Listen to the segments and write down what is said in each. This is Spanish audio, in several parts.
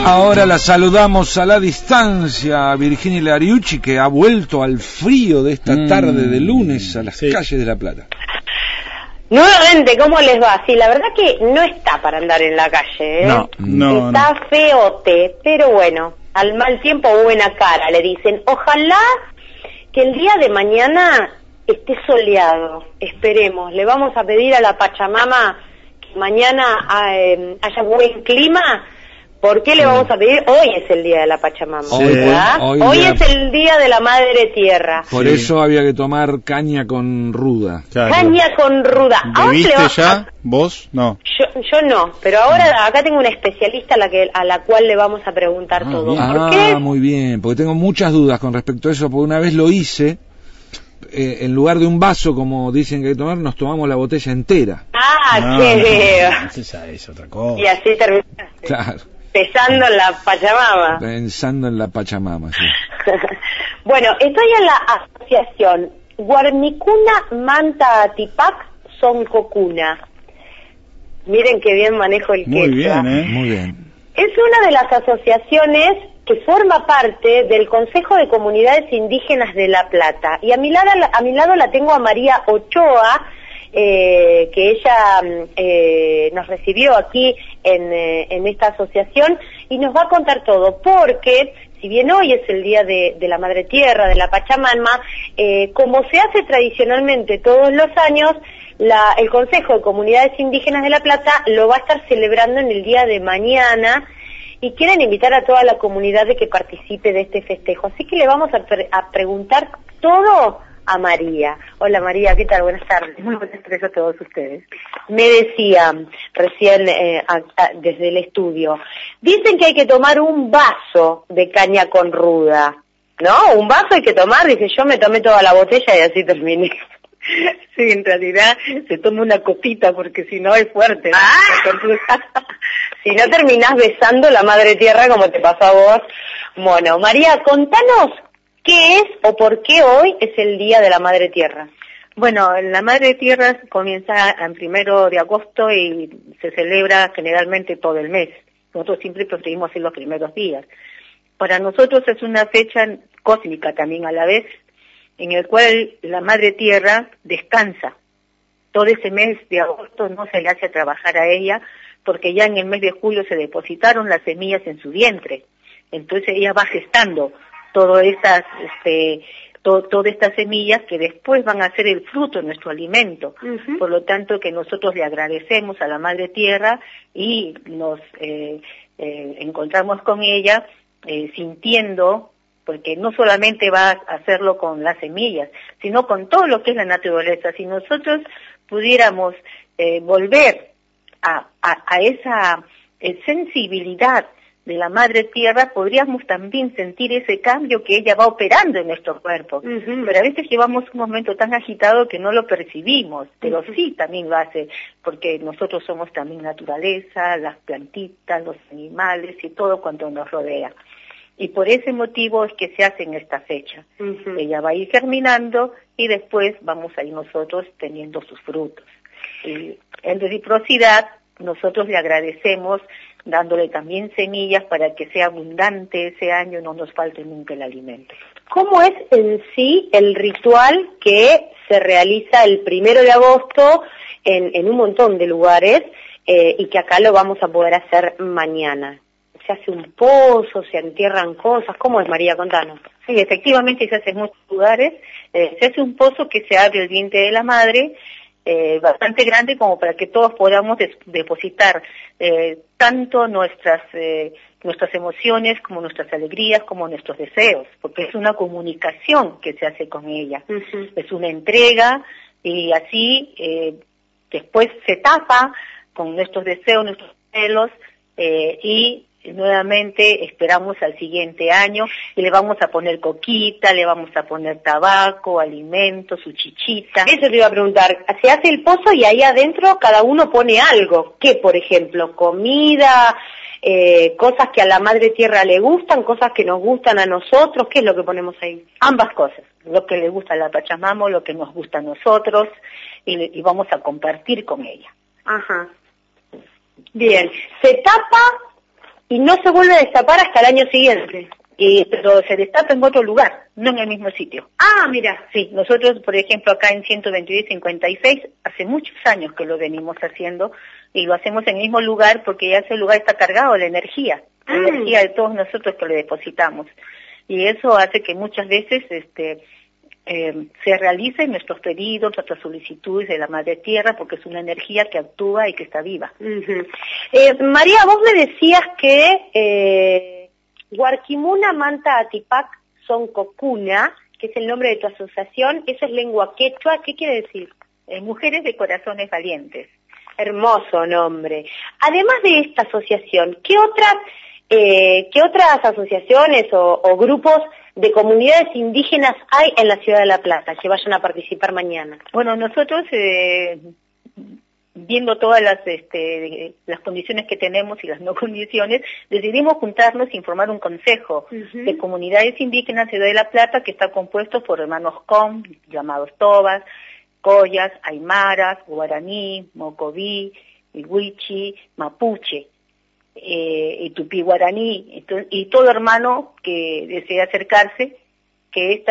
Ahora la saludamos a la distancia a Virginia Lariucci, que ha vuelto al frío de esta tarde de lunes a las calles de La Plata. Nuevamente, ¿cómo les va? Sí, la verdad que no está para andar en la calle, ¿eh? No. Está feote, pero bueno, al mal tiempo buena cara, le dicen. Ojalá que el día de mañana esté soleado, esperemos. Le vamos a pedir a la Pachamama que mañana haya buen clima. ¿Por qué le vamos a pedir? Hoy es el día de la Pachamama, ¿verdad? Hoy es el día de la Madre Tierra. Por eso había que tomar caña con ruda. Claro. Caña con ruda. ¿Bebiste ya? ¿Vos? No. Yo no, pero ahora acá tengo una especialista a la cual le vamos a preguntar todo. ¿Por qué? Muy bien, porque tengo muchas dudas con respecto a eso, porque una vez lo hice, en lugar de un vaso, como dicen que hay que tomar, nos tomamos la botella entera. Esa es otra cosa. Y así terminaste. Claro. Pensando en la Pachamama. Pensando en la Pachamama, sí. Bueno, estoy en la asociación Guarnicuna Manta Atipac Soncocuna. Miren qué bien manejo el quechua. Muy bien, Muy bien. Es una de las asociaciones que forma parte del Consejo de Comunidades Indígenas de La Plata. Y a mi lado la tengo a María Ochoa, que ella nos recibió aquí en esta asociación y nos va a contar todo, porque si bien hoy es el día de la Madre Tierra, de la Pachamama, como se hace tradicionalmente todos los años, el Consejo de Comunidades Indígenas de La Plata lo va a estar celebrando en el día de mañana y quieren invitar a toda la comunidad de que participe de este festejo. Así que le vamos a preguntar todo a María. Hola María, ¿qué tal? Buenas tardes. Muy buenas tardes a todos ustedes. Me decía recién desde el estudio, dicen que hay que tomar un vaso de caña con ruda, ¿no? Un vaso hay que tomar, dice, yo me tomé toda la botella y así terminé. Sí, en realidad se toma una copita porque si no es fuerte, ¿no? Si no terminás besando la Madre Tierra como te pasó a vos. Bueno, María, contanos ¿qué es o por qué hoy es el Día de la Madre Tierra? Bueno, la Madre Tierra comienza el 1 de agosto y se celebra generalmente todo el mes. Nosotros siempre preferimos en los primeros días. Para nosotros es una fecha cósmica también a la vez, en el cual la Madre Tierra descansa. Todo ese mes de agosto no se le hace trabajar a ella, porque ya en el mes de julio se depositaron las semillas en su vientre. Entonces ella va gestando todas estas semillas que después van a ser el fruto de nuestro alimento. Por lo tanto, que nosotros le agradecemos a la Madre Tierra y nos encontramos con ella sintiendo, porque no solamente va a hacerlo con las semillas, sino con todo lo que es la naturaleza. Si nosotros pudiéramos volver a esa sensibilidad de la Madre Tierra, podríamos también sentir ese cambio que ella va operando en nuestro cuerpo. Pero a veces llevamos un momento tan agitado que no lo percibimos, pero sí también lo hace, porque nosotros somos también naturaleza, las plantitas, los animales y todo cuanto nos rodea. Y por ese motivo es que se hace en esta fecha. Ella va a ir germinando y después vamos a ir nosotros teniendo sus frutos. En reciprocidad, nosotros le agradecemos dándole también semillas para que sea abundante ese año y no nos falte nunca el alimento. ¿Cómo es en sí el ritual que se realiza el 1 de agosto en un montón de lugares y que acá lo vamos a poder hacer mañana? ¿Se hace un pozo, se entierran cosas? ¿Cómo es, María? Contanos. Sí, efectivamente se hace en muchos lugares. Se hace un pozo que se abre el vientre de la madre, bastante grande como para que todos podamos depositar tanto nuestras emociones como nuestras alegrías como nuestros deseos, porque es una comunicación que se hace con ella, es una entrega y así después se tapa con nuestros deseos, nuestros anhelos y nuevamente esperamos al siguiente año y le vamos a poner coquita, le vamos a poner tabaco, alimentos, su chichita. Eso te iba a preguntar, se hace el pozo y ahí adentro cada uno pone algo, ¿qué por ejemplo? Comida, cosas que a la Madre Tierra le gustan, cosas que nos gustan a nosotros, ¿qué es lo que ponemos ahí? Ambas cosas, lo que le gusta a la Pachamama, lo que nos gusta a nosotros y vamos a compartir con ella. Ajá. Bien, se tapa y no se vuelve a destapar hasta el año siguiente. Pero se destapa en otro lugar, no en el mismo sitio. Ah, mira. Sí, nosotros, por ejemplo, acá en 122 y 56, hace muchos años que lo venimos haciendo, y lo hacemos en el mismo lugar porque ya ese lugar está cargado de energía, la energía de todos nosotros que le depositamos. Y eso hace que muchas veces se realicen nuestros pedidos, nuestras solicitudes de la Madre Tierra, porque es una energía que actúa y que está viva. María, vos me decías que Huarquimuna Manta Atipac Son Cocuna, que es el nombre de tu asociación, eso es lengua quechua, ¿qué quiere decir? Mujeres de Corazones Valientes. Hermoso nombre. Además de esta asociación, ¿qué otras asociaciones o grupos de comunidades indígenas hay en la ciudad de La Plata que vayan a participar mañana? Bueno, nosotros, viendo todas las condiciones que tenemos y las no condiciones, decidimos juntarnos y formar un consejo de comunidades indígenas de Ciudad de La Plata que está compuesto por hermanos Com, llamados Tobas, Collas, Aymaras, Guaraní, Mocoví, Huichi, Mapuche, y Tupí Guaraní, y todo hermano que desee acercarse, que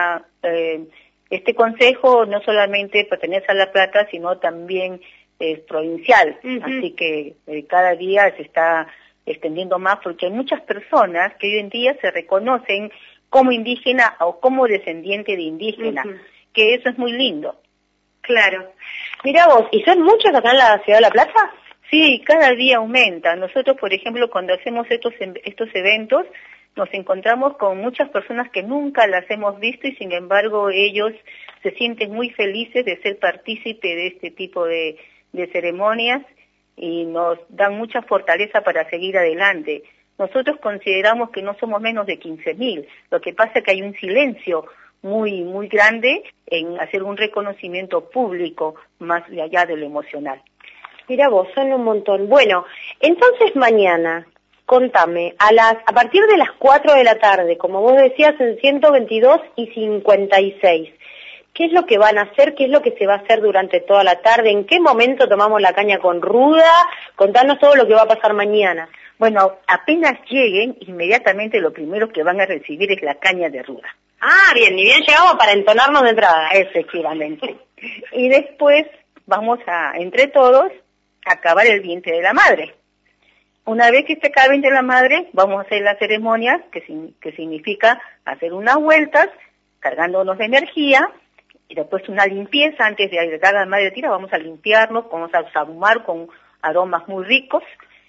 este consejo no solamente pertenece a La Plata, sino también es provincial, así que cada día se está extendiendo más porque hay muchas personas que hoy en día se reconocen como indígena o como descendiente de indígena, que eso es muy lindo. Claro. Mira vos, ¿y son muchos acá en la ciudad de La Plata? Sí, cada día aumenta. Nosotros, por ejemplo, cuando hacemos estos eventos, nos encontramos con muchas personas que nunca las hemos visto y sin embargo ellos se sienten muy felices de ser partícipe de este tipo de ceremonias y nos dan mucha fortaleza para seguir adelante. Nosotros consideramos que no somos menos de 15.000, lo que pasa es que hay un silencio muy, muy grande en hacer un reconocimiento público más allá de lo emocional. Mira vos, son un montón. Bueno, entonces mañana, contame, a partir de las 4 de la tarde, como vos decías, en 122 y 56, ¿qué es lo que van a hacer? ¿Qué es lo que se va a hacer durante toda la tarde? ¿En qué momento tomamos la caña con ruda? Contanos todo lo que va a pasar mañana. Bueno, apenas lleguen, inmediatamente lo primero que van a recibir es la caña de ruda. Ah, bien, ni bien llegamos para entonarnos de entrada. Efectivamente. Y después vamos entre todos, a acabar el vientre de la madre. Una vez que se acabe el vientre de la madre, vamos a hacer la ceremonia, que significa hacer unas vueltas, cargándonos de energía, y después una limpieza. Antes de agregar a la Madre Tierra, vamos a limpiarnos, vamos a sahumar con aromas muy ricos,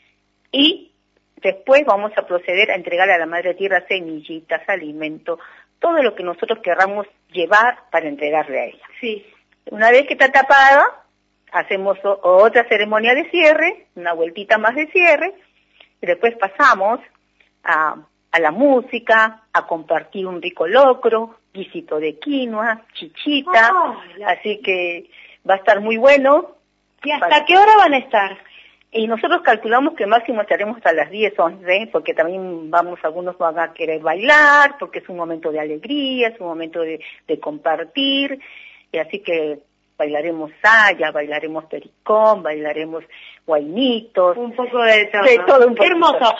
y después vamos a proceder a entregar a la Madre Tierra semillitas, alimento, todo lo que nosotros querramos llevar para entregarle a ella. Sí. Una vez que está tapada, hacemos otra ceremonia de cierre, una vueltita más de cierre, y después pasamos a la música, a compartir un rico locro, guisito de quinoa, chichita, así que va a estar muy bueno. ¿Y hasta qué hora van a estar? Y nosotros calculamos que máximo estaremos hasta las 10, 11, porque también algunos van a querer bailar, porque es un momento de alegría, es un momento de compartir, y así que bailaremos saya, bailaremos pericón, bailaremos guainitos. Un poco de todo. De todo un poquito. Hermoso.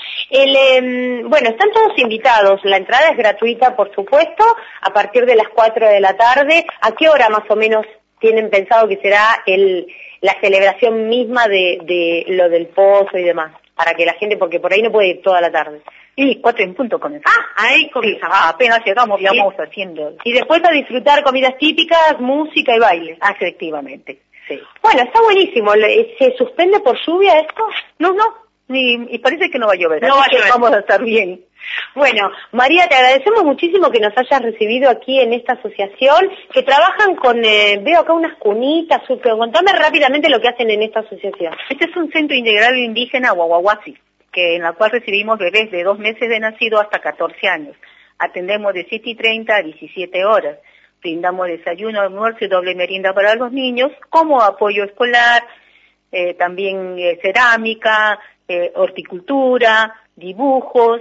Bueno, están todos invitados, la entrada es gratuita, por supuesto, a partir de las 4 de la tarde. ¿A qué hora más o menos tienen pensado que será la celebración misma de lo del pozo y demás? Para que la gente, porque por ahí no puede ir toda la tarde. Y 4 en punto con eso. Ahí comienza. Sí, apenas llegamos y vamos haciendo. Y después a disfrutar comidas típicas, música y baile. Efectivamente, sí. Bueno, está buenísimo. ¿Se suspende por lluvia esto? No, y parece que no va a llover. No va a llover. Vamos a estar bien. Bueno, María, te agradecemos muchísimo que nos hayas recibido aquí en esta asociación, que trabajan con, veo acá unas cunitas, pero contame rápidamente lo que hacen en esta asociación. Este es un centro integral indígena Guaguaguasi, en la cual recibimos bebés de 2 meses de nacido hasta 14 años. Atendemos de 7:30 a 17 horas. Brindamos desayuno, almuerzo y doble merienda para los niños, como apoyo escolar, también cerámica, horticultura, dibujos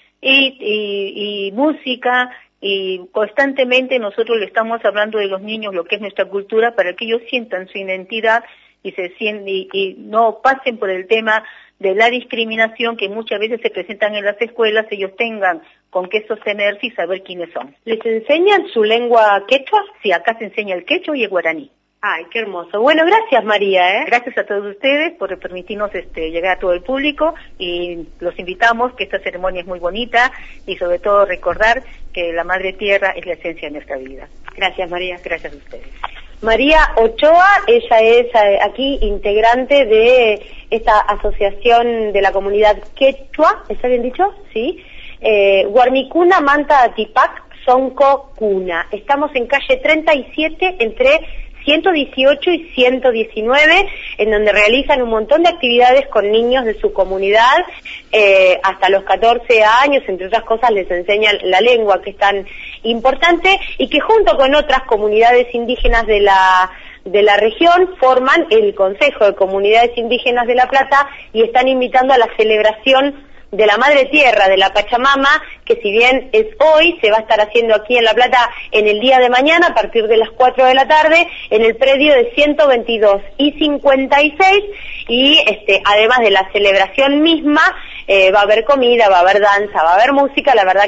y música, y constantemente nosotros le estamos hablando de los niños, lo que es nuestra cultura, para que ellos sientan su identidad y no pasen por el tema de la discriminación que muchas veces se presentan en las escuelas, ellos tengan con qué sostenerse y saber quiénes son. ¿Les enseñan su lengua quechua? Sí, acá se enseña el quechua y el guaraní. Ay, qué hermoso. Bueno, gracias María. Gracias a todos ustedes por permitirnos llegar a todo el público y los invitamos, que esta ceremonia es muy bonita y sobre todo recordar que la Madre Tierra es la esencia de nuestra vida. Gracias María. Gracias a ustedes. María Ochoa, ella es aquí integrante de esta asociación de la comunidad quechua, ¿está bien dicho? Sí. Guarmicuna Manta Atipac Sonco Cuna. Estamos en calle 37 entre 118 y 119, en donde realizan un montón de actividades con niños de su comunidad, hasta los 14 años, entre otras cosas les enseñan la lengua, que es tan importante, y que junto con otras comunidades indígenas de la región forman el Consejo de Comunidades Indígenas de La Plata y están invitando a la celebración de la Madre Tierra, de la Pachamama, que si bien es hoy, se va a estar haciendo aquí en La Plata en el día de mañana, a partir de las 4 de la tarde, en el predio de 122 y 56, y además de la celebración misma, va a haber comida, va a haber danza, va a haber música, la verdad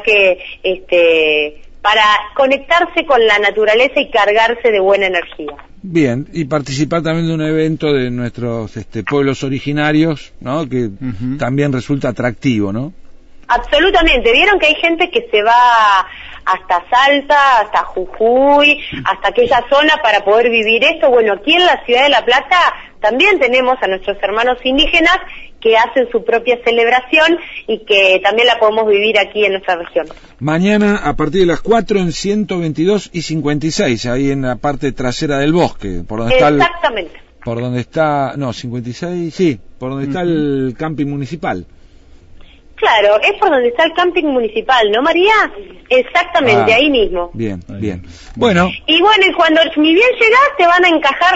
que para conectarse con la naturaleza y cargarse de buena energía. Bien, y participar también de un evento de nuestros pueblos originarios, ¿no? Que también resulta atractivo, ¿no? Absolutamente. Vieron que hay gente que se va hasta Salta, hasta Jujuy, hasta aquella zona para poder vivir esto. Bueno, aquí en la ciudad de La Plata también tenemos a nuestros hermanos indígenas que hacen su propia celebración y que también la podemos vivir aquí en nuestra región. Mañana a partir de las 4 en 122 y 56, ahí en la parte trasera del bosque, por donde está exactamente. Por donde está, no, 56, sí, por donde está el camping municipal. Claro, es por donde está el camping municipal, ¿no, María? Exactamente, ahí mismo. Bien, bien. Bueno. Y bueno, y cuando ni bien llegás te van a encajar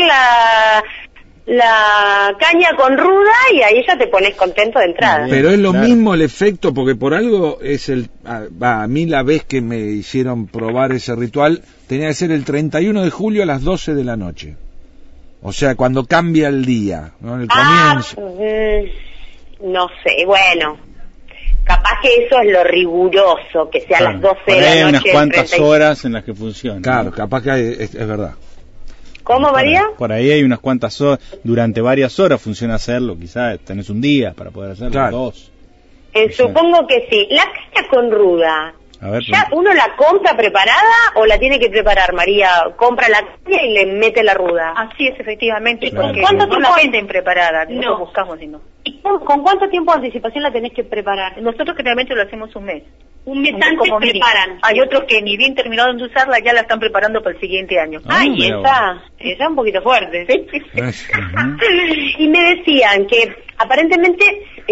la caña con ruda y ahí ya te pones contento de entrada. Pero es lo mismo el efecto, porque por algo es a mí la vez que me hicieron probar ese ritual, tenía que ser el 31 de julio a las 12 de la noche. O sea, cuando cambia el día, ¿no? En el comienzo. No sé, bueno. Capaz que eso es lo riguroso, que sea a las 12 de la noche. Hay unas cuantas horas en las que funciona. Claro, ¿no? Capaz que es verdad. ¿Cómo, María? Por ahí hay unas cuantas horas, durante varias horas funciona hacerlo, quizás tenés un día para poder hacerlo, claro. 2. Supongo que sí. La caña con ruda, a ver, ¿ya uno la compra preparada o la tiene que preparar, María? Compra la caña y le mete la ruda. Así es, efectivamente. ¿Y con cuánto tiempo la venden preparada? No. Buscamos y no. ¿Y con cuánto tiempo de anticipación la tenés que preparar? Nosotros generalmente lo hacemos un mes. Un mes antes preparan. Hay otros que ni bien terminaron de usarla ya la están preparando para el siguiente año. Ay, esa es un poquito fuerte. ¿Sí? Y me decían que aparentemente,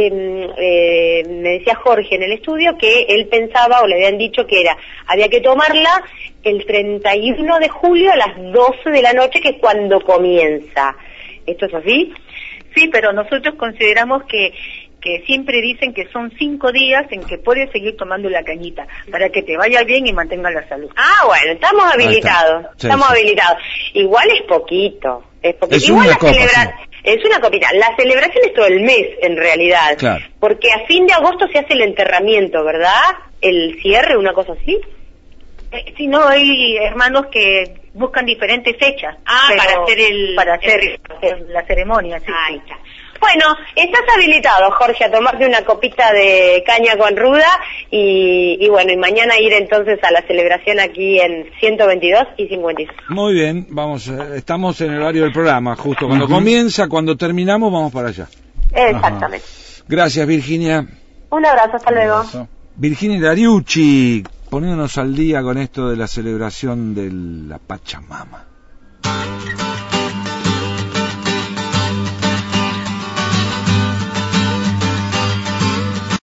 me decía Jorge en el estudio que él pensaba o le habían dicho que había que tomarla el 31 de julio a las 12 de la noche, que es cuando comienza. ¿Esto es así? Sí, pero nosotros consideramos que siempre dicen que son 5 días en que puedes seguir tomando la cañita para que te vaya bien y mantenga la salud. Ah, bueno, estamos habilitados. Sí, estamos habilitados. Igual es poquito. Es igual una la copa, es una copita. La celebración es todo el mes, en realidad. Claro. Porque a fin de agosto se hace el enterramiento, ¿verdad? El cierre, una cosa así. Sí, no, hay hermanos que buscan diferentes fechas. Para hacer la ceremonia. Sí, ahí está. Bueno, estás habilitado, Jorge, a tomarte una copita de caña con ruda y bueno, y mañana ir entonces a la celebración aquí en 122 y 56. Muy bien, estamos en el horario del programa, justo cuando comienza, cuando terminamos vamos para allá. Exactamente. Ajá. Gracias, Virginia. Un abrazo, hasta luego. Virginia Dariucci, poniéndonos al día con esto de la celebración de la Pachamama.